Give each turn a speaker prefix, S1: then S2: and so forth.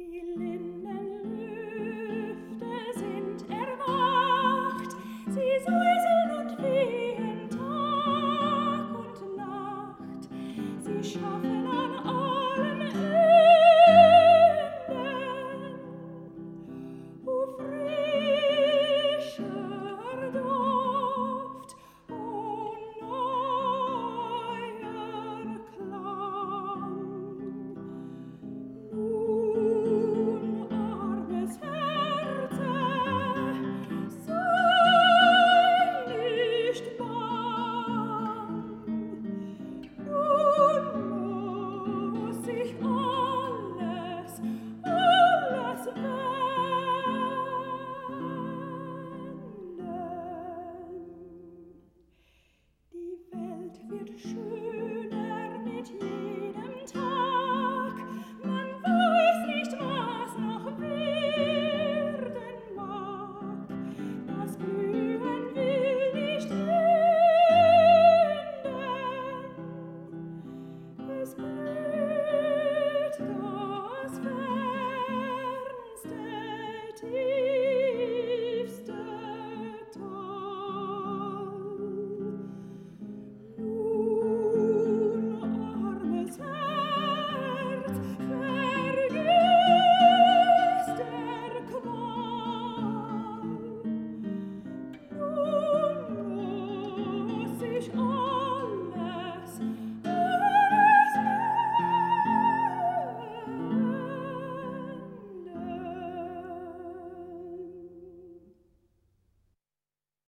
S1: Die Lindenlüfte sind erwacht, sie säuseln und wehen Tag und Nacht, sie schaffen an allen Enden. O frischer Duft, o neuer Klang. Nun, armes Herze, sei nicht bang. Nun muss sich alles wenden. Die Welt wird schön.